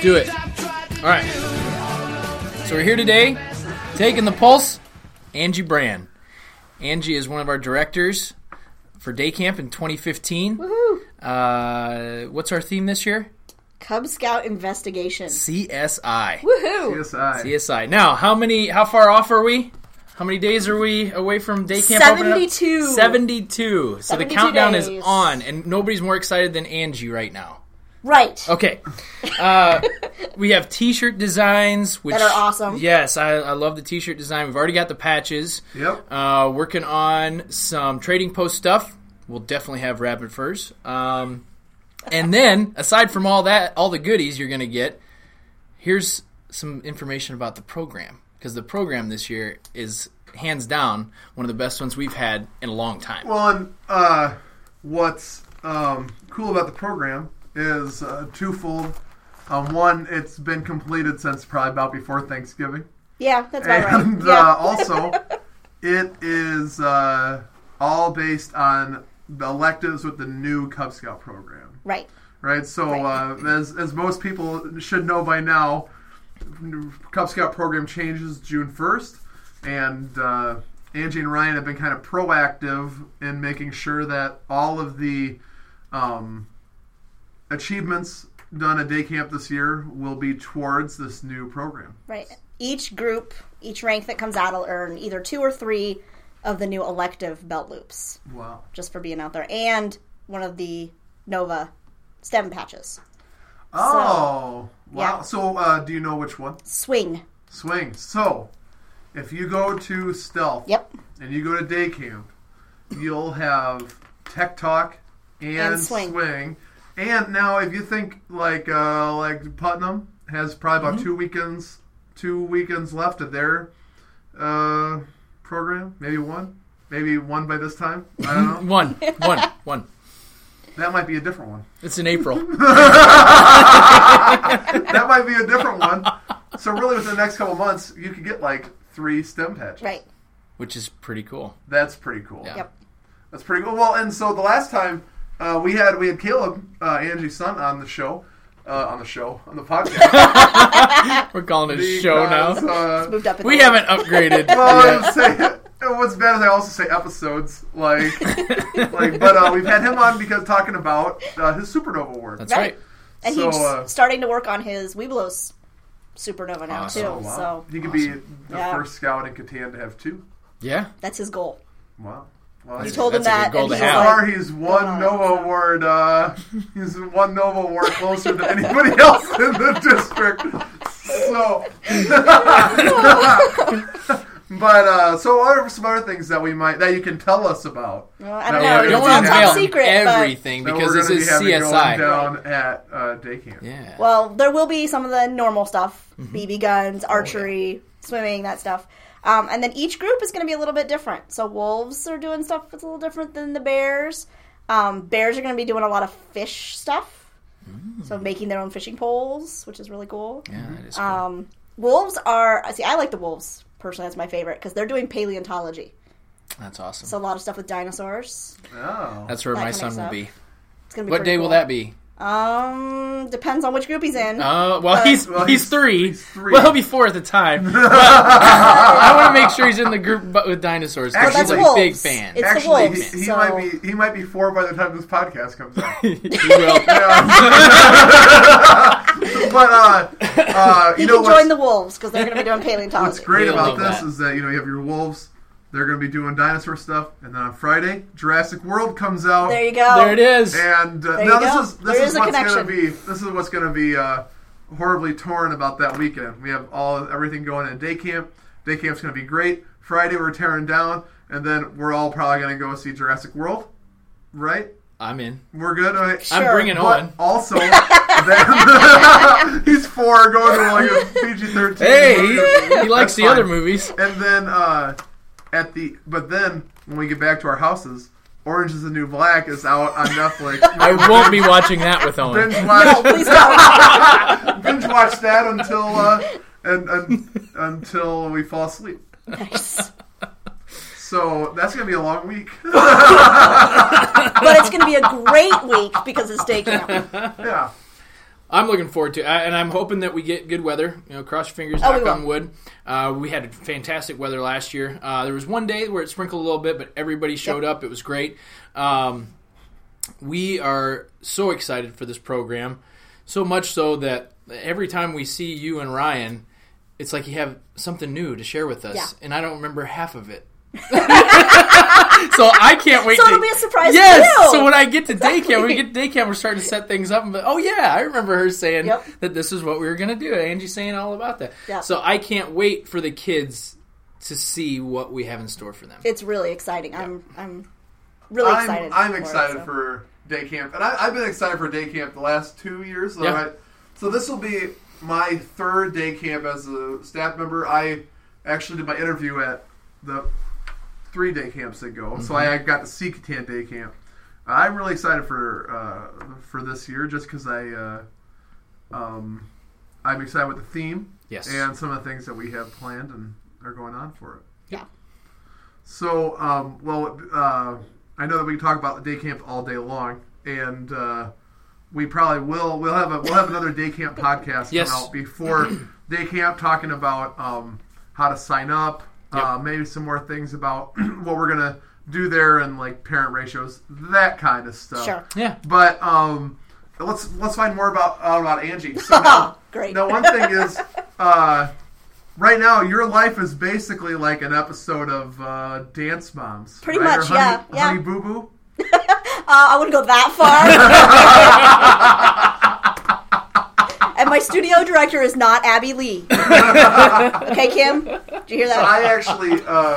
do it. All right. So we're here today, taking the pulse, Angie Brand. Angie is one of our directors for Day Camp in 2015. Woohoo! What's our theme this year? Cub Scout Investigation. CSI. Woohoo! CSI. Now, how far off are we? How many days are we away from Day Camp? 72. 72. So 72 the countdown days. is on, and nobody's more excited than Angie right now. Right. Okay. We have T-shirt designs. Which, that are awesome. Yes, I love the T-shirt design. We've already got the patches. Yep. Working on some Trading Post stuff. We'll definitely have Rapid Furs. And then, aside from all that, all the goodies you're going to get, here's some information about the program. Because the program this year is, hands down, one of the best ones we've had in a long time. Well, and what's cool about the program is twofold. One, it's been completed since probably about before Thanksgiving. Yeah, that's about And right. Yeah. also, it is all based on the electives with the new Cub Scout program. Right. Right? So, Right. As most people should know by now, Cub Scout program changes June 1st, and Angie and Ryan have been kind of proactive in making sure that all of the achievements done at Day Camp this year will be towards this new program. Right. Each group, each rank that comes out will earn either 2 or 3 of the new elective belt loops. Wow. Just for being out there. And one of the Nova STEM patches. Oh, wow. yeah. So, do you know which one? Swing. Swing. So, if you go to Stealth Yep. and you go to Day Camp, you'll have Tech Talk and Swing. And now, if you think like Putnam has probably about 2 weekends left of their program, maybe one by this time. I don't know. One. That might be a different one. It's in April. That might be a different one. So really, within the next couple months, you could get like 3 STEM patches. Right. Which is pretty cool. That's pretty cool. Yeah. Yep. That's pretty cool. Well, and so the last time we had Caleb, Angie's son, on the podcast. We're calling it a show now. It's moved up in We the haven't upgraded Well, I yet. would say, what's bad is I also say episodes, but we've had him on because talking about his Supernova work. That's right. And So, he's starting to work on his Weeblos Supernova now, Awesome. too. Oh, wow. So He could be the Yeah. first scout in Catan to have 2. Yeah. that's his goal. Wow. Well, You that's told him that's a that. good goal And to he's have. so like, far, he's one Nova award. He's one Nova award closer than anybody else in the district. So, but so what are some other things that you can tell us about? well, I No, don't know. we You don't It's want all to top unveil secret. everything that because we're this gonna is be having CSI. going down at Day Camp. Yeah. But, well, there will be some of the normal stuff. Mm-hmm. BB guns, archery, swimming, that stuff. And then each group is going to be a little bit different. So wolves are doing stuff that's a little different than the bears. Bears are going to be doing a lot of fish stuff. So making their own fishing poles, which is really cool. Yeah, that is cool. Wolves are... See, I like the wolves. Personally, that's my favorite. Because they're doing paleontology. That's awesome. So a lot of stuff with dinosaurs. Oh. That's where that my kind of son will stuff. be. It's going to be What pretty day cool. will that be? Depends on which group he's in. He's he's 3. he's 3. Well, he'll be 4 at the time. But I want to make sure he's in the group with dinosaurs because Actually, he's that's a big wolves. fan. It's the Actually, wolves, he so- might be 4 by the time this podcast comes out. He will. But He you know can join the wolves because they're going to be doing paleontology. what's great He'll about love this that. is that you have your wolves. They're going to be doing dinosaur stuff, and then on Friday, Jurassic World comes out. There you go. There it is. And There now you go. this There is is a what's going to connection. be what's going to be horribly torn about that weekend. We have everything going in Day Camp. Day Camp's going to be great. Friday we're tearing down, and then we're all probably going to go see Jurassic World, right? I'm in. We're good. All right. Sure. I'm bringing But Owen. also, then, he's 4 going to like a PG-13. Hey, he likes That's the other fine. movies. And then but then when we get back to our houses, Orange is the New Black is out on Netflix. I won't be watching that with Owen. binge watch, Please don't. binge watch that until we fall asleep. Nice. So that's gonna be a long week. But it's going to be a great week because it's day camp. Yeah. I'm looking forward to it, and I'm hoping that we get good weather. Cross your fingers, knock on wood. We had fantastic weather last year. There was one day where it sprinkled a little bit, but everybody showed up. It was great. We are so excited for this program, so much so that every time we see you and Ryan, it's like you have something new to share with us, and I don't remember half of it. So I can't wait. So it'll be a surprise. Yes. For you. So when I get to day camp, we're starting to set things up. And I remember her saying that this is what we were going to do. Angie's saying all about that. Yep. So I can't wait for the kids to see what we have in store for them. It's really exciting. Yep. I'm really excited. I'm excited for day camp, and I've been excited for day camp the last 2 years. Yep. Right? So this will be my third day camp as a staff member. I actually did my interview at the 3 day camps ago, so I got to see Catan day camp. I'm really excited for this year, just because I'm excited with the theme, and some of the things that we have planned and are going on for it. Yeah. So, I know that we can talk about the day camp all day long, and we probably will. We'll have another day camp podcast come out before day camp, talking about how to sign up. Maybe some more things about what we're gonna do there and like parent ratios, that kind of stuff. Sure. Yeah. But let's find more about Angie. So great. Now one thing is, right now your life is basically like an episode of Dance Moms. Pretty much, yeah. Honey Boo Boo. I wouldn't go that far. And my studio director is not Abby Lee. Okay, Kim? Did you hear that? So I actually,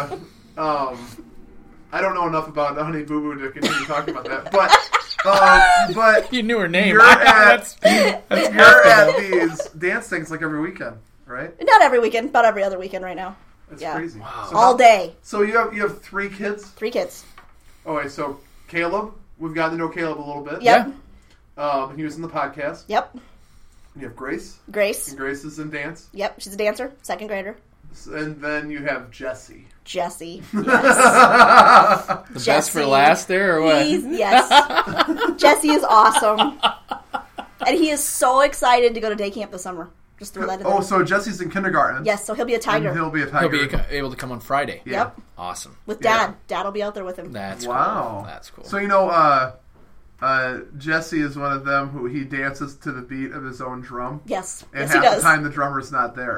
I don't know enough about Honey Boo Boo to continue talking about that. But you knew her name. You're at these dance things like every weekend, right? Not every weekend, about every other weekend right now. That's crazy. Wow. So all day. So you have 3 kids? 3 kids. Oh, wait, so Caleb, we've gotten to know Caleb a little bit. Yep. He was in the podcast. Yep. You have Grace. And Grace is in dance. Yep, she's a dancer, 2nd grader. And then you have Jesse. Yes. The best for last there, or what? Yes. Jesse is awesome. And he is so excited to go to day camp this summer. Just throw that in there. Oh, so Jesse's in kindergarten. Yes, so he'll be a tiger. And he'll be a tiger. He'll be able to come on Friday. Yeah. Yep. Awesome. With Dad. Yeah. Dad will be out there with him. That's wow. Cool. That's cool. So, Jesse is one of them who he dances to the beat of his own drum. Yes. And yes, half he does. the time the drummer's not there.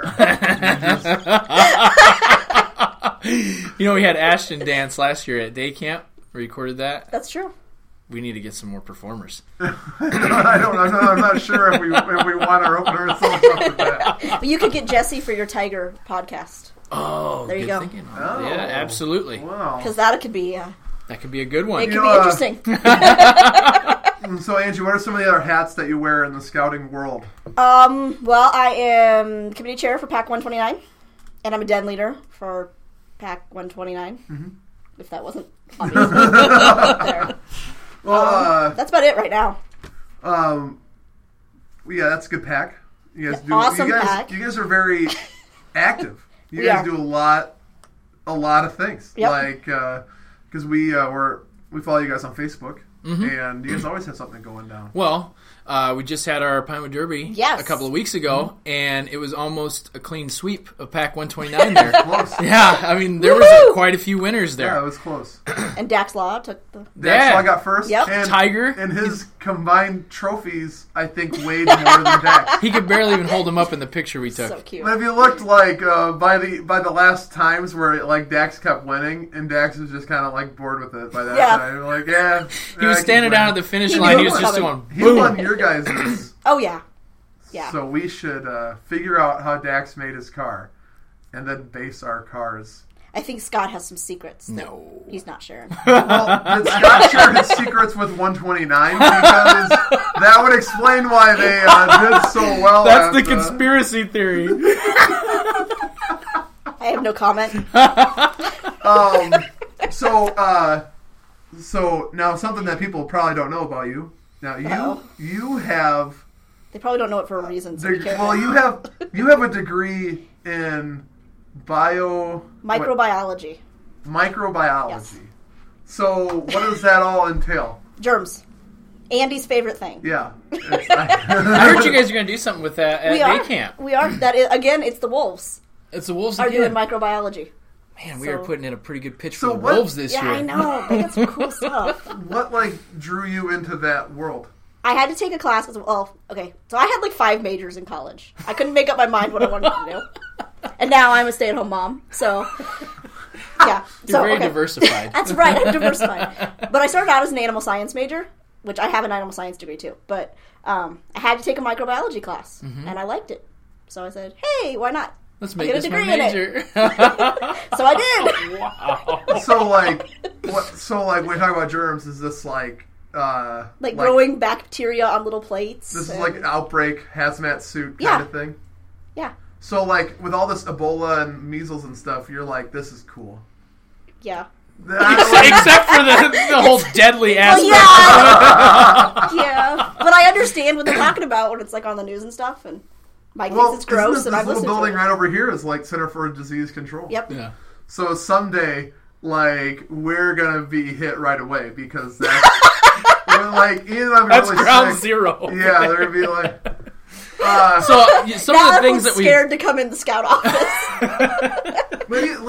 We had Ashton dance last year at day camp. We recorded that. That's true. We need to get some more performers. I'm not sure if we want our opener or something like that. But you could get Jesse for your Tiger podcast. Oh, there you go. Thinking. Oh. Yeah, absolutely. Wow. Because that could be... that could be a good one. It could be interesting. So, Angie, what are some of the other hats that you wear in the scouting world? Well, I am committee chair for PAC 129, and I'm a den leader for PAC 129. Mm-hmm. If that wasn't obvious. There. Well, that's about it right now. Yeah, that's a good PAC. You guys do awesome PAC. You guys are very active. You guys do a lot of things. Yep. Like because we follow you guys on Facebook, and you guys always have something going down. Well, we just had our Pinewood Derby a couple of weeks ago, and it was almost a clean sweep of PAC 129 there. Close. Yeah, I mean, there was quite a few winners there. Yeah, it was close. And Dax Law took the... Dax Law got first. Yep. And Tiger. And his combined trophies, I think, weighed more than Dax. He could barely even hold him up in the picture we took. So cute. But if you looked like by the last times where like Dax kept winning, and Dax was just kind of like bored with it by that time. Like, he was standing down at the finish line. He was just going, boom. He won your guys'. Oh, yeah. Yeah. So we should figure out how Dax made his car, and then base our cars. I think Scott has some secrets. No. He's not sharing. Well, did Scott share his secrets with 129? Because that would explain why they did so well. That's the conspiracy theory. I have no comment. So now something that people probably don't know about you. Now you have... They probably don't know it for a reason. So you have a degree in microbiology. Microbiology. Yes. So what does that all entail? Germs. Andy's favorite thing. Yeah. I heard you guys are going to do something with that at day camp. We are. That is, again, it's the wolves. It's the wolves are again. doing microbiology. Man, we are putting in a pretty good pitch for the wolves this year. Yeah, I know. They got some cool stuff. What, drew you into that world? I had to take a class. Okay. So I had 5 majors in college. I couldn't make up my mind what I wanted to do. And now I'm a stay-at-home mom. So, yeah. You're very diversified. That's right. I'm diversified. But I started out as an animal science major, which I have an animal science degree too. But I had to take a microbiology class, and I liked it. So I said, hey, why not? Let's make this my major. So I did. Wow. So when we talk about germs, is this growing bacteria on little plates? This is like outbreak, hazmat suit kind of thing? Yeah. So with all this Ebola and measles and stuff, you're like, this is cool. Yeah. Except for the whole deadly aspect. Yeah. But I understand what they're talking about when it's on the news and stuff, and Mike thinks it's gross, and I've listened to it. This little building right over here is Center for Disease Control. Yep. Yeah. So someday, we're gonna be hit right away because that's Ian and I are that's really ground sick. Zero. Yeah, they're gonna be like. So some of the things that we scared to come in the scout office.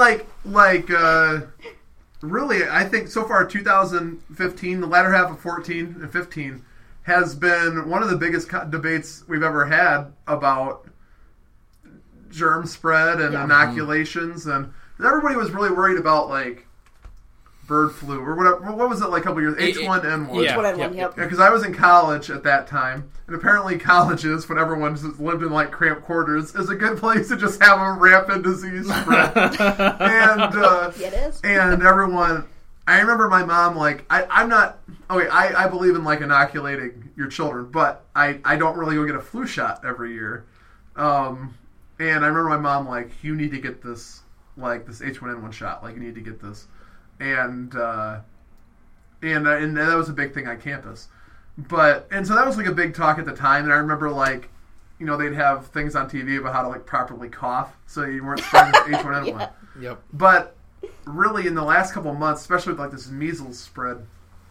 Really, I think so far 2015, the latter half of 14 and 15, has been one of the biggest debates we've ever had about germ spread and inoculations, and everybody was really worried about bird flu or whatever. What was it a couple years? H1N1. Yeah. H1N1. Yep. Because I was in college at that time, and apparently colleges, when everyone's lived in cramped quarters, is a good place to just have a rampant disease spread. And it is. And everyone, I remember my mom I'm not. Okay, I believe in inoculating your children, but I don't really go get a flu shot every year. And I remember my mom you need to get this this H1N1 shot. You need to get this. And that was a big thing on campus, and so that was a big talk at the time. And I remember they'd have things on TV about how to properly cough so you weren't spreading H1N1. Yeah. Yep. But really, in the last couple of months, especially with this measles spread,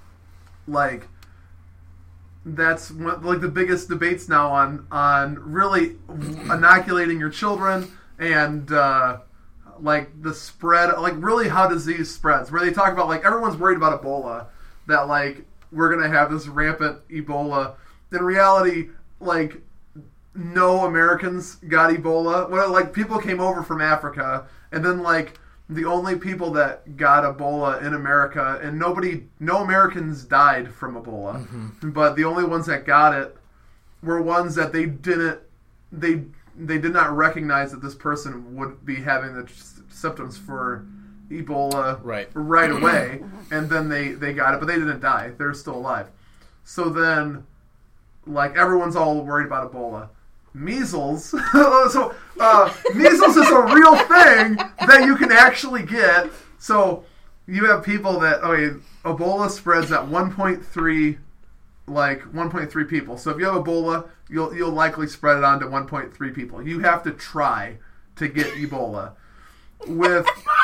that's one, the biggest debates now on really inoculating your children and. The spread, really how disease spreads, where they talk about, everyone's worried about Ebola, that, we're going to have this rampant Ebola. In reality, no Americans got Ebola. Well, people came over from Africa, and then, the only people that got Ebola in America, and no Americans died from Ebola, but the only ones that got it were ones that they did not recognize that this person would be having the symptoms for Ebola right away, and then they got it, but they didn't die. They're still alive. So then, everyone's all worried about Ebola. Measles. Measles is a real thing that you can actually get. So you have people that Ebola spreads at 1.3. 1.3 people. So if you have Ebola, you'll likely spread it on to 1.3 people. You have to try to get Ebola. With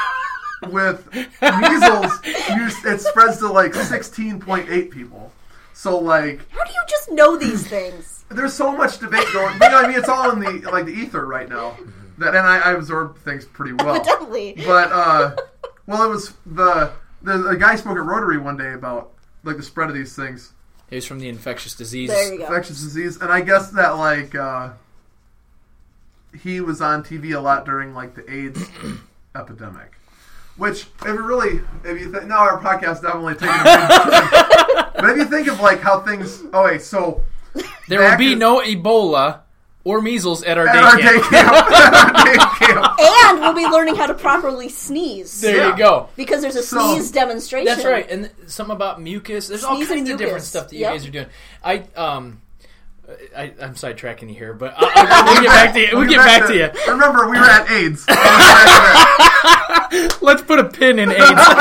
measles, it spreads to 16.8 people. So how do you just know these things? There's so much debate going. But it's all in the ether right now. And I absorb things pretty well. Evidently. But it was the guy spoke at Rotary one day about the spread of these things. It was from the infectious disease. There you go. Infectious disease, and I guess that he was on TV a lot during the AIDS epidemic. Which, if you think now our podcast definitely taking a big but if you think of how things. So there will be no Ebola or measles at our day camp. And we'll be learning how to properly sneeze. There you go. Because there's a sneeze demonstration. That's right. And something about mucus. There's all kinds of different stuff that you guys are doing. I'm sidetracking you here, but we'll get back to you. We'll get back to you. Remember, we were at AIDS. Let's put a pin in AIDS.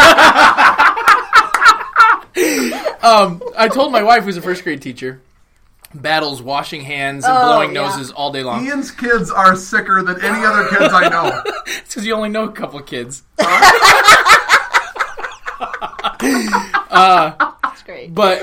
I told my wife, who's a first grade teacher, battles washing hands and blowing noses all day long. Ian's kids are sicker than any other kids I know. It's because you only know a couple of kids. That's great. But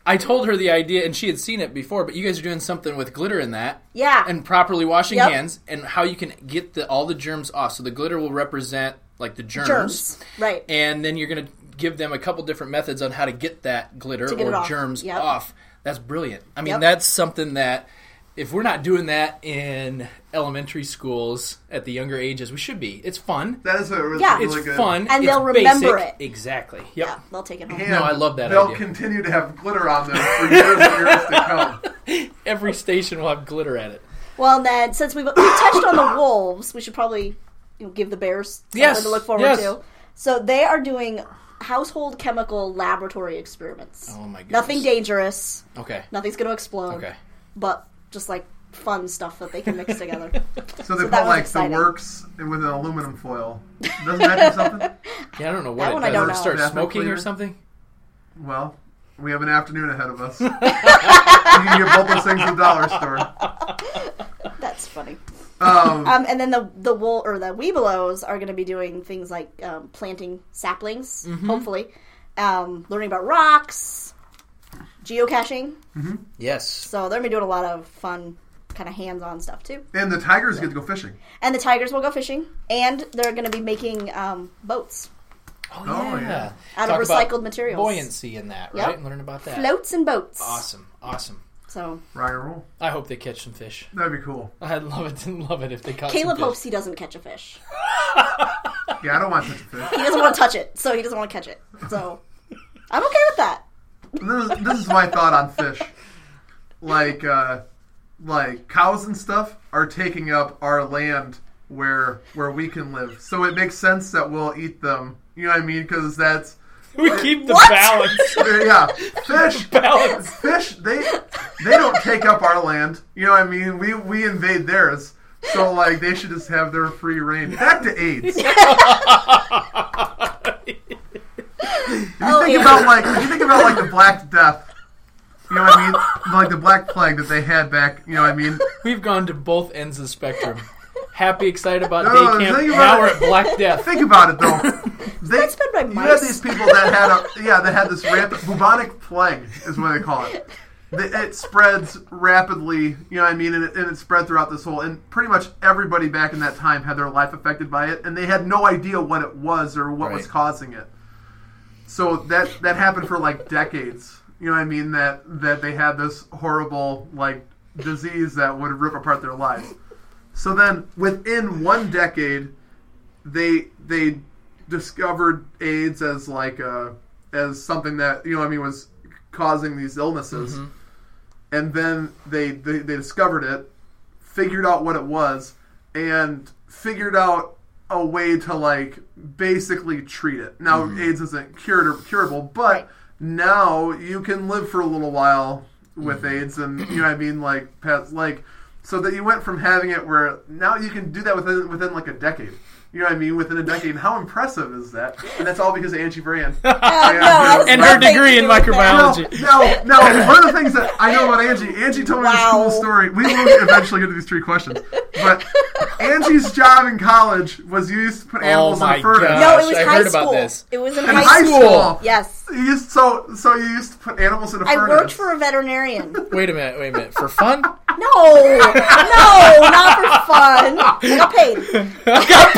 I told her the idea, and she had seen it before, but you guys are doing something with glitter in that. Yeah. And properly washing hands, and how you can get all the germs off. So the glitter will represent, like, the germs. Right. And then you're going to give them a couple different methods on how to get that glitter or germs off. That's brilliant. I mean, that's something that, if we're not doing that in elementary schools at the younger ages, we should be. It's fun. That is really it's good. Fun. And it's they'll remember basic. it. Exactly. Yep. Yeah, they'll take it home. And no, I love that they'll idea. continue to have glitter on them for years and years to come. Every station will have glitter at it. Well, then, since we touched on the wolves, we should probably give the bears something to look forward to. So they are doing household chemical laboratory experiments. Oh, my goodness. Nothing dangerous. Okay. Nothing's going to explode. Okay. But just, like, fun stuff that they can mix together. So they put, like, the works with an aluminum foil. Doesn't that do something? Yeah, I don't know what that it one does. I don't Does it start know. smoking or something? Well, we have an afternoon ahead of us. You can get both those things at the dollar store. That's funny. And then the Weebelows are going to be doing things like planting saplings, hopefully, learning about rocks, geocaching. Mm-hmm. Yes. So they're going to be doing a lot of fun, kind of hands-on stuff too. And the tigers get to go fishing. And the tigers will go fishing, and they're going to be making boats. Oh yeah. Out of recycled materials. Buoyancy in that, right? Yep. Learn about that. Floats and boats. Awesome. So rock and roll. I hope they catch some fish. That'd be cool. I'd love it if they caught Caleb some fish. hopes he doesn't catch a fish. Yeah, I don't want to touch a fish. He doesn't want to touch it, so he doesn't want to catch it. So I'm okay with that. This is my thought on fish. Like cows and stuff are taking up our land where we can live. So it makes sense that we'll eat them. You know what I mean? Because that's... We keep the What? balance. Yeah. Fish. Balance. Fish, they don't take up our land. You know what I mean? We invade theirs. So, like, they should just have their free reign. Back to AIDS. If you think about the Black Death, you know what I mean? Like the Black Plague that they had back, you know what I mean? We've gone to both ends of the spectrum. Happy, excited about No, day camp. think about Now we're it. at Black Death. Think about it, though. That's been by You mice. had these people that had this rampant bubonic plague, is what they call it. It spreads rapidly, you know what I mean, and it spread throughout this whole, and pretty much everybody back in that time had their life affected by it, and they had no idea what it was or what was causing it. So that happened for like decades, you know what I mean, that they had this horrible like disease that would rip apart their lives. So then within one decade, they discovered AIDS as like as something that, you know what I mean, was causing these illnesses. Mm-hmm. And then they discovered it, figured out what it was, and figured out a way to like basically treat it. Now AIDS isn't curable, but now you can live for a little while with AIDS, and you know what I mean, like pets, like so that you went from having it where now you can do that within like a decade. You know what I mean? Within a decade. And how impressive is that? And that's all because of Angie Brand. And her degree in microbiology. No, one of the things that I know about Angie told me this cool story. We will eventually get to these 3 questions. But Angie's job in college was you used to put animals in a furnace. No, it was I high heard school. about this. It was in In high school. Yes. So you used to put animals in a furnace. I worked for a veterinarian. Wait a minute. For fun? No, not for fun. I got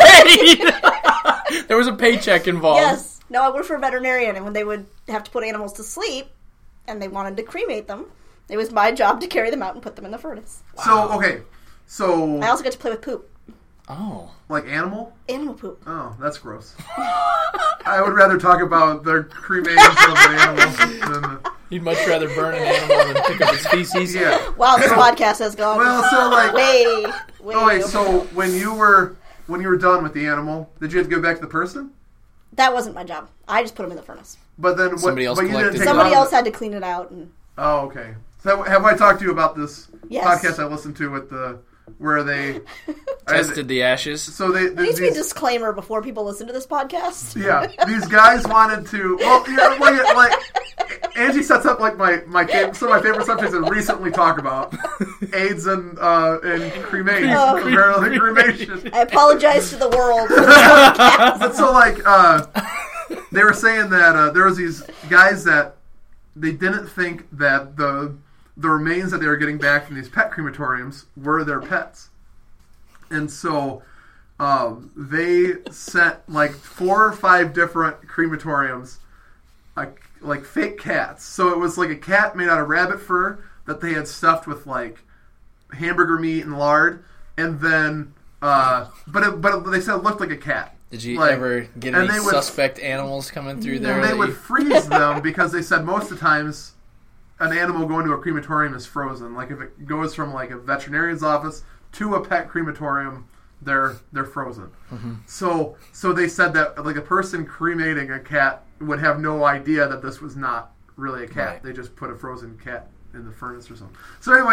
paid. There was a paycheck involved. Yes. No, I worked for a veterinarian, and when they would have to put animals to sleep, and they wanted to cremate them, it was my job to carry them out and put them in the furnace. Wow. So I also got to play with poop. Oh. Like animal poop. Oh, that's gross. I would rather talk about the cremation of an animal than... You'd much rather burn an animal than pick up its feces? Yeah. Wow, this podcast has gone way. Wait, so when you were done with the animal, did you have to go back to the person? That wasn't my job. I just put them in the furnace. But then somebody else collected. Somebody else had to clean it out. And... Oh, okay. So have I talked to you about this yes. podcast I listened to with where they tested the ashes? So there needs to be a disclaimer before people listen to this podcast. Yeah, these guys wanted to. Well, you know, like Angie sets up like some of my favorite subjects to recently talk about AIDS and cremation. Cremation. I apologize to the world. For this podcast. But so they were saying that there was these guys that they didn't think that the remains that they were getting back from these pet crematoriums were their pets. And so they sent like 4 or 5 different crematoriums like fake cats. So it was like a cat made out of rabbit fur that they had stuffed with like hamburger meat and lard, and then but they said it looked like a cat. Did you ever get any suspect animals coming through there? And they would freeze them because they said most of the times an animal going to a crematorium is frozen. Like if it goes from like a veterinarian's office to a pet crematorium, they're frozen. Mm-hmm. So they said that like a person cremating a cat would have no idea that this was not really a cat. Right. They just put a frozen cat in the furnace or something. So anyway,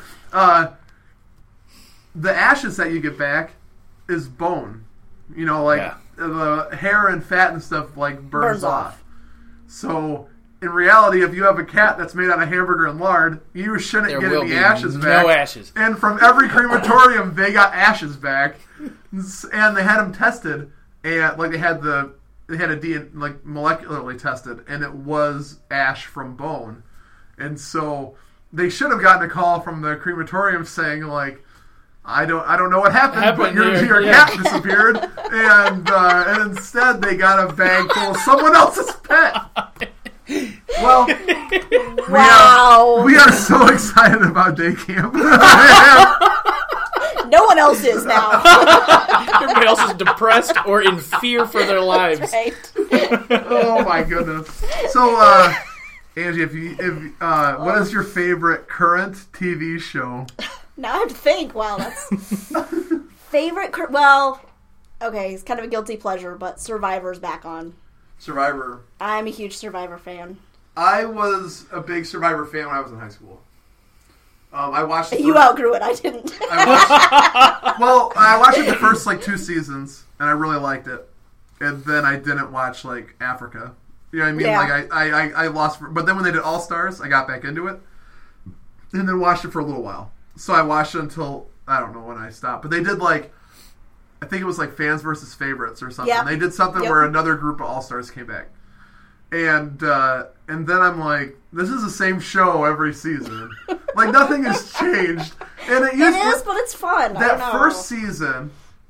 the ashes that you get back is bone. You know, like the hair and fat and stuff like burns off. So in reality, if you have a cat that's made out of hamburger and lard, you shouldn't get any ashes back. No ashes. And from every crematorium, they got ashes back, and they had them tested, and like they had a DNA like molecularly tested, and it was ash from bone, and so they should have gotten a call from the crematorium saying like, I don't know what happened, but your cat disappeared, and instead they got a bag full of someone else's pet. Well, wow, we are so excited about day camp. No one else is now. Everybody else is depressed or in fear for their lives. Right. Oh my goodness. So, Angie, what is your favorite current TV show? Now I have to think. Wow, that's favorite. Well, okay, it's kind of a guilty pleasure, but Survivor's back on. Survivor. I'm a huge Survivor fan. I was a big Survivor fan when I was in high school. I watched. You outgrew it. I didn't. I watched it the first like 2 seasons, and I really liked it. And then I didn't watch like Africa. You know what I mean? Yeah. Like I lost. But then when they did All Stars, I got back into it, and then watched it for a little while. So I watched it until I don't know when I stopped. But they did like, I think it was like fans versus favorites or something. Yep. They did something where another group of All Stars came back, and then I'm like, this is the same show every season. Like nothing has changed. And it is, but it's fun. That first season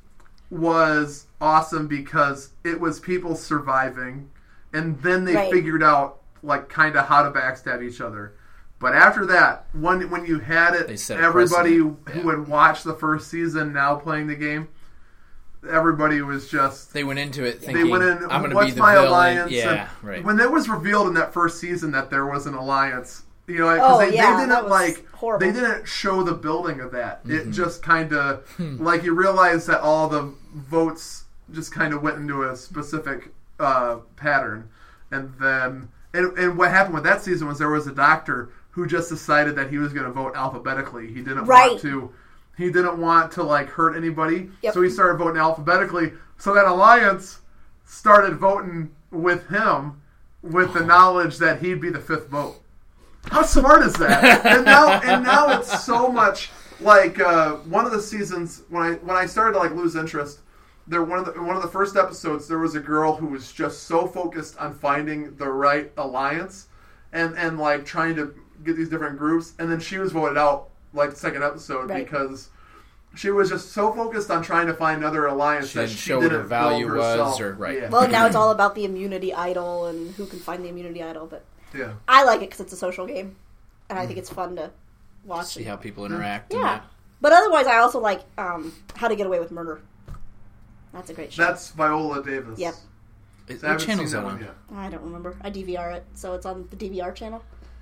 was awesome because it was people surviving, and then they figured out like kind of how to backstab each other. But after that, when you had it, everybody who had watched the first season now playing the game, everybody was just... They went into it thinking, I'm going to be the my villain. Alliance? Yeah, right. When it was revealed in that first season that there was an alliance, you know, because they didn't horrible. They didn't show the building of that. Mm-hmm. It just kind of like you realize that all the votes just kind of went into a specific pattern, and then and what happened with that season was there was a doctor who just decided that he was going to vote alphabetically. He didn't want to. He didn't want to like hurt anybody, so he started voting alphabetically. So that alliance started voting with him, with the knowledge that he'd be the 5th vote. How smart is that? and now it's so much like one of the seasons when I started to like lose interest. One of the first episodes, there was a girl who was just so focused on finding the right alliance and like trying to get these different groups, and then she was voted out like the second episode because she was just so focused on trying to find another alliance that she didn't what her value was. Yeah. Well, now it's all about the immunity idol and who can find the immunity idol. But yeah, I like it because it's a social game, and I think it's fun to watch. See how people interact. Yeah, but otherwise, I also like How to Get Away with Murder. That's a great show. That's Viola Davis. Yep. What channel is that on? I don't remember. I DVR it, so it's on the DVR channel.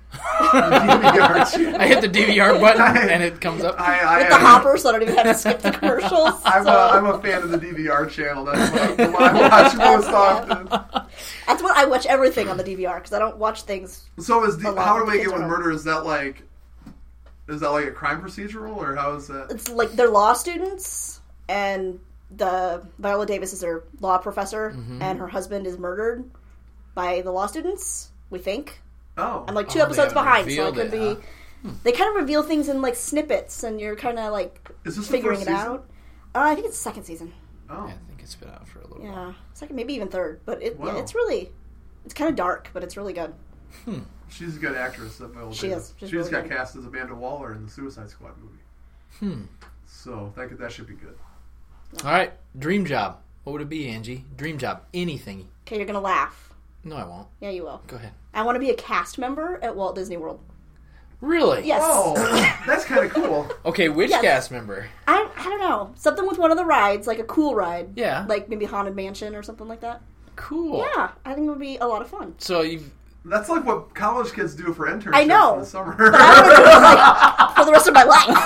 I hit the DVR button and it comes up with the hopper, so I don't even have to skip the commercials. I'm a fan of the DVR channel. That's what I watch most often. That's what I watch everything on the DVR because I don't watch things. So How to Make It with Murder? Is that like a crime procedural, or how is that? It's like they're law students, and Viola Davis is their law professor, and her husband is murdered by the law students. We think. Oh. I'm like 2 episodes behind, so it could be... They kind of reveal things in like snippets, and you're kind of like figuring it out. I think it's the 2nd season. Oh. Yeah, I think it's been out for a little while. Yeah. 2nd, maybe even 3rd. But it's really... It's kind of dark, but it's really good. She's a good actress. She is. She really just got good. cast as Amanda Waller in the Suicide Squad movie. So that should be good. All right, dream job. What would it be, Angie? Dream job. Anything. Okay, you're going to laugh. No, I won't. Yeah, you will. Go ahead. I want to be a cast member at Walt Disney World. Really? Yes. Oh, that's kind of cool. Okay, which cast member? I don't know. Something with one of the rides, like a cool ride. Yeah. Like maybe Haunted Mansion or something like that. Cool. Yeah, I think it would be a lot of fun. So you've... That's like what college kids do for internships I know. in the summer. But I want to do it like for the rest of my life.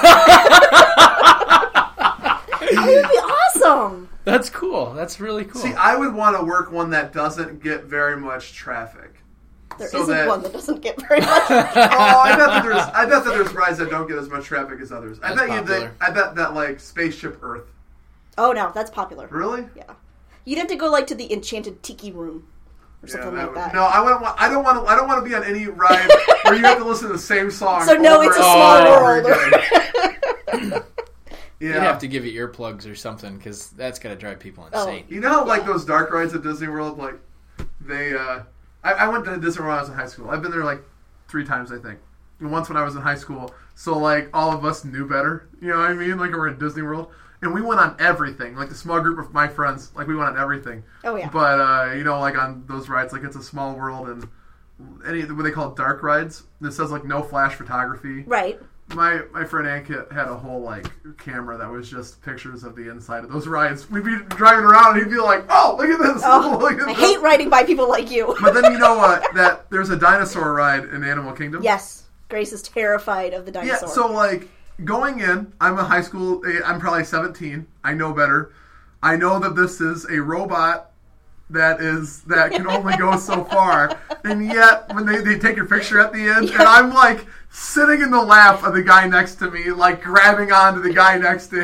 I think it would be awesome. That's cool. That's really cool. See, I would want to work one that doesn't get very much traffic. There So isn't that- one that doesn't get very much. I bet that there's rides that don't get as much traffic as others. I That's bet popular. I bet that like Spaceship Earth. Oh no, that's popular. Really? Yeah, you'd have to go like to the Enchanted Tiki Room or something like that. No, I don't want to be on any ride where you have to listen to the same song. So no, over it's a and small over world. again. You'd Yeah. have to give it earplugs or something, because that's going to drive people insane. You know how like those dark rides at Disney World, like they I went to Disney World when I was in high school. I've been there like 3 times, I think. And once when I was in high school. So like all of us knew better. You know what I mean? Like we're at Disney World. And we went on everything. Like the small group of my friends, like we went on everything. Oh yeah. But you know, like on those rides, like It's a Small World and any what they call dark rides. That says like no flash photography. Right. My friend Ankit had a whole like camera that was just pictures of the inside of those rides. We'd be driving around and he'd be like, "Oh, look at this! Oh, look at I this." hate riding by people like you. But then you know what? That there's a dinosaur ride in Animal Kingdom. Yes, Grace is terrified of the Yeah. dinosaur. So like going in, I'm a high school. I'm probably 17. I know better. I know that this is a robot that can only go so far, and yet when they take your picture at the end, and I'm like sitting in the lap of the guy next to me, like grabbing onto the guy next to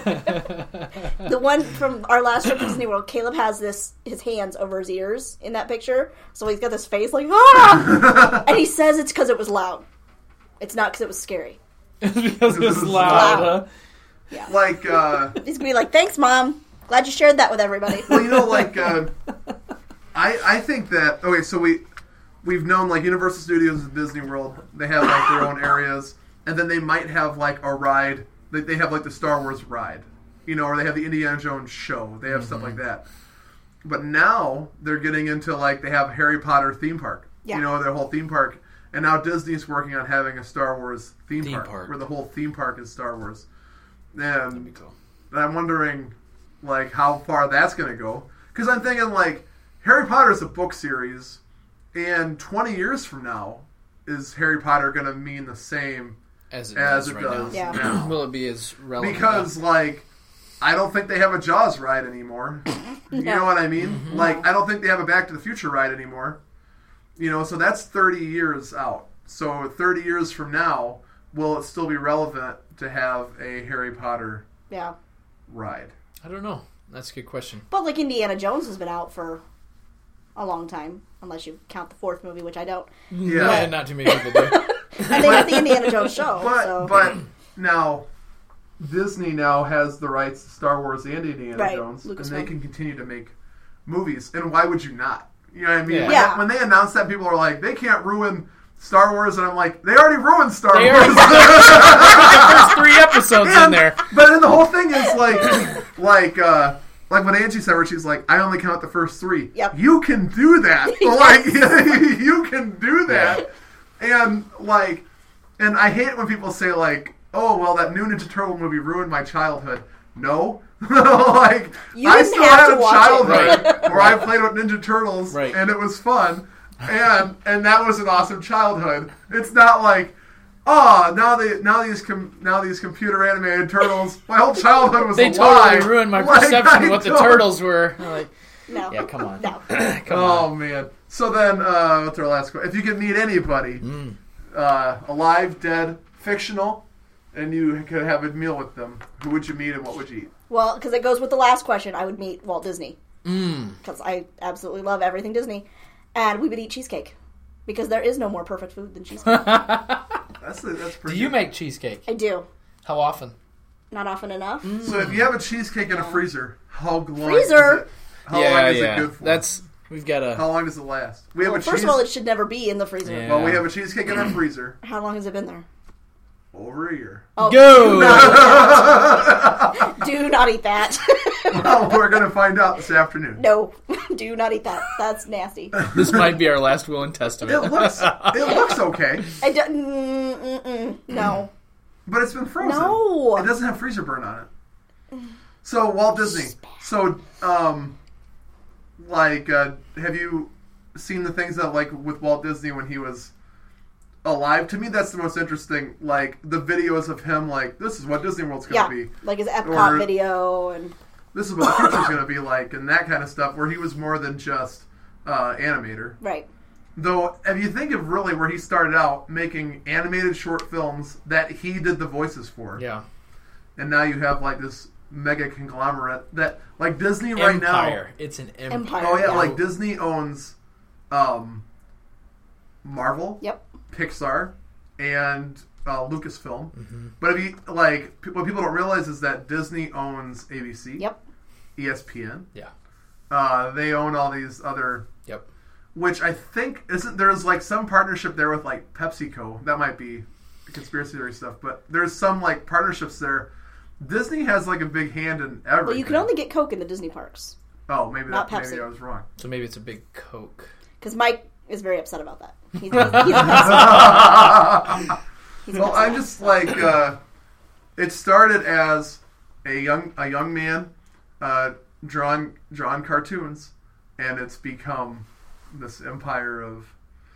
him. The one from our last trip to Disney World, Caleb has his hands over his ears in that picture, so he's got this face like, ah! And he says it's because it was loud. It's not because it was scary. Because it's loud. loud. Yeah. Like, He's gonna be like, thanks, Mom. Glad you shared that with everybody. well, you know, like, I think that, okay, so we've known, like, Universal Studios and Disney World, they have, like, their own areas, and then they might have, like, a ride, they have, like, the Star Wars ride, you know, or they have the Indiana Jones show, they have stuff like that. But now, they're getting into, like, they have Harry Potter theme park, you know, their whole theme park, and now Disney's working on having a Star Wars theme park, where the whole theme park is Star Wars. And Cool. I'm wondering, like, how far that's going to go. Because I'm thinking, like, Harry Potter is a book series, and 20 years from now, is Harry Potter going to mean the same as it as does it right does now. now? Will it be as relevant? Because, like, I don't think they have a Jaws ride anymore. You know what I mean? Mm-hmm. Like, I don't think they have a Back to the Future ride anymore. You know, so that's 30 years out. So 30 years from now, will it still be relevant to have a Harry Potter Yeah. ride? I don't know. That's a good question. But like Indiana Jones has been out for a long time, unless you count the 4th movie, which I don't. Yeah. Not too many people do. And they got the Indiana Jones show. But now Disney now has the rights to Star Wars and Indiana Jones, and they can continue to make movies. And why would you not? You know what I mean? Yeah. When they announced that, people are like, they can't ruin Star Wars, and I'm like, they already ruined Star Wars. There's 3 episodes in there. But then the whole thing is like what Angie said, where she's like, I only count the first 3. Yep. You can do that. Like, you can do that. And and I hate when people say like, oh, well, that new Ninja Turtle movie ruined my childhood. No. Like, I still had a childhood where I played with Ninja Turtles, and it was fun. And that was an awesome childhood. It's not like, oh, now these computer animated turtles. My whole childhood was they a totally lie. ruined my Like, perception of what the turtles were. Like, No. yeah, come on. No. Come on. Oh man. So then, what's our last question? If you could meet anybody, alive, dead, fictional, and you could have a meal with them, who would you meet and what would you eat? Well, because it goes with the last question, I would meet Walt Disney. Because I absolutely love everything Disney. And we would eat cheesecake. Because there is no more perfect food than cheesecake. That's pretty Do you good. make cheesecake? I do. How often? Not often enough. So if you have a cheesecake in a freezer, how long Freezer? is it? How long is it good for? We've got a... How long does it last? We have First of all, it should never be in the freezer. Yeah. Well, we have a cheesecake in our freezer. How long has it been there? Over a year. Oh, Go! do not eat that. Well, we're going to find out this afternoon. No, do not eat that. That's nasty. This might be our last will and testament. It looks okay. No. But it's been frozen. No. It doesn't have freezer burn on it. So, Walt Disney. So, have you seen the things that, like, with Walt Disney when he was alive? To me, that's the most interesting. Like, the videos of him, like, this is what Disney World's going to be. Like his Epcot video and... This is what the future's going to be like, and that kind of stuff, where he was more than just animator. Right. Though, if you think of really where he started out, making animated short films that he did the voices for. Yeah. And now you have, like, this mega conglomerate that, like, Disney right now... Empire. It's an empire. Oh, yeah, like, Disney owns Marvel, Pixar, and Lucasfilm. Mm-hmm. But if you, like, what people don't realize is that Disney owns ABC. ESPN. Yeah. They own all these other... Yep. Which I think there's like some partnership there with like PepsiCo. That might be conspiracy theory stuff, but there's some like partnerships there. Disney has like a big hand in everything. Well, you can only get Coke in the Disney parks. Oh, maybe not Pepsi. Maybe I was wrong. So maybe it's a big Coke. Because Mike is very upset about that. He's well, I'm just like it started as a young man drawing cartoons, and it's become this empire of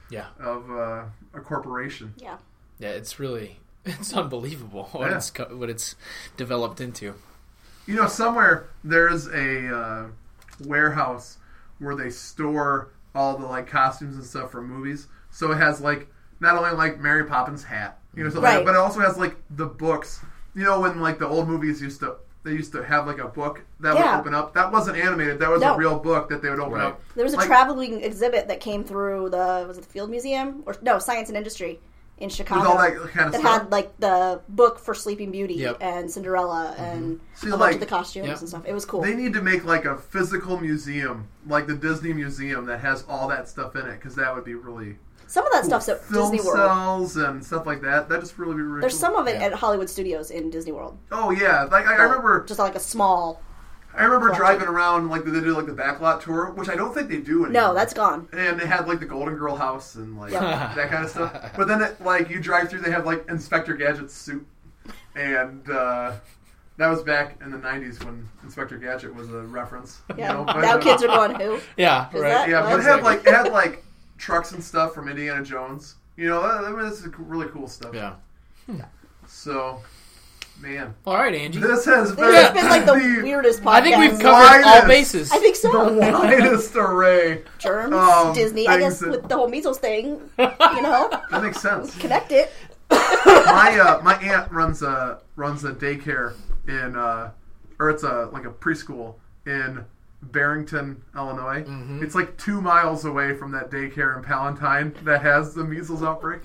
a corporation. Yeah, it's unbelievable what it's developed into. You know, somewhere there's a warehouse where they store all the like costumes and stuff from movies. So it has like not only like Mary Poppins hat, you know, stuff like that, but it also has like the books. You know, when like the old movies used to have like a book that would open up. That wasn't animated. That was a real book that they would open up. There was a traveling exhibit that came through the Field Museum Science and Industry in Chicago. With all that kind of stuff. Had like the book for Sleeping Beauty and Cinderella and a bunch of the costumes and stuff. It was cool. They need to make like a physical museum, like the Disney Museum, that has all that stuff in it, because that would be really... Some of that stuff's at Disney World. Film cells and stuff like that. That just really be really There's cool. some of it at Hollywood Studios in Disney World. Oh, yeah. Like I remember... Just like a small... I remember driving around, like, they do, like, the backlot tour, which I don't think they do anymore. No, that's gone. And they had, like, the Golden Girl house and, like, that kind of stuff. But then, you drive through, they have, like, Inspector Gadget's suit. And that was back in the 90s when Inspector Gadget was a reference. Yeah. You know? But, now kids are going, who? Yeah, right. Yeah, but it had, like, trucks and stuff from Indiana Jones. You know, I mean, this is really cool stuff. Yeah. So... Man. All right, Angie. This has been like the weirdest podcast. I think we've covered all bases. I think so. The widest array. Germs, Disney, I guess with the whole measles thing, you know. That makes sense. Connect it. My aunt runs a daycare in or it's like a preschool in Barrington, Illinois. Mm-hmm. It's like 2 miles away from that daycare in Palatine that has the measles outbreak.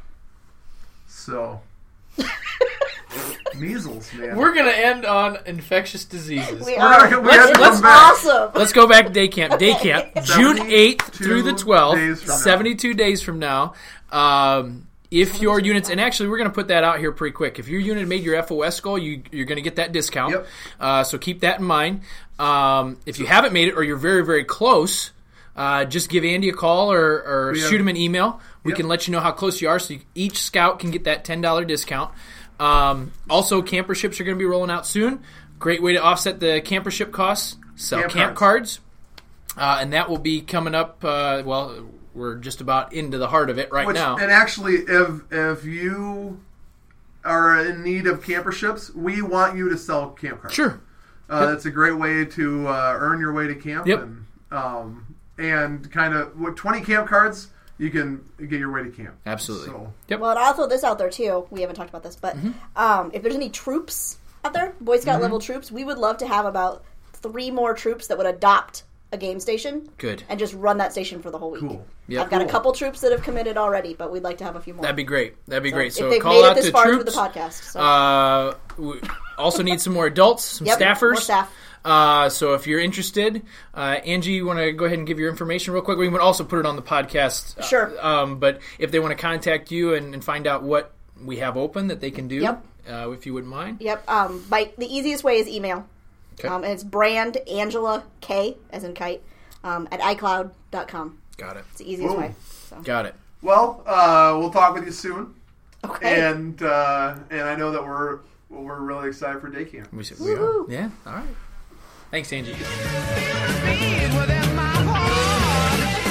So measles, man. We're gonna end on infectious diseases. We are. That's awesome. Let's go back to day camp. Day camp, June 8th through the 12th, 72 days from now. If your units, and actually we're going to put that out here pretty quick. If your unit made your FOS goal, you're going to get that discount. Yep. So keep that in mind. If you haven't made it or you're very, very close, just give Andy a call or shoot him an email. We can let you know how close you are, so each scout can get that $10 discount. Also, camperships are going to be rolling out soon. Great way to offset the campership costs. Sell camp cards. And that will be coming up, we're just about into the heart of it now. And actually, if you are in need of camperships, we want you to sell camp cards. Sure. That's a great way to earn your way to camp. Yep. And kind of, with 20 camp cards, you can get your way to camp. Absolutely. So. Yep. Well, and I'll throw this out there, too. We haven't talked about this, but if there's any troops out there, Boy Scout level troops, we would love to have about 3 more troops that would adopt a game station. Good. And just run that station for the whole week. Cool. Yep. I've got a couple troops that have committed already, but we'd like to have a few more. That'd be great. So if they've call made out it this to far troops. through the podcast. So. We also need some more adults, some staffers. More staff. So if you're interested, Angie, you want to go ahead and give your information real quick? We would also put it on the podcast. Sure. But if they want to contact you and find out what we have open that they can do, if you wouldn't mind. Yep. The easiest way is email. Okay. And it's Angela K, as in kite, at iCloud.com. Got it. It's the easiest way. So. Got it. Well, we'll talk with you soon. Okay. And I know that we're really excited for day camp. We are. Yeah. All right. Thanks, Angie.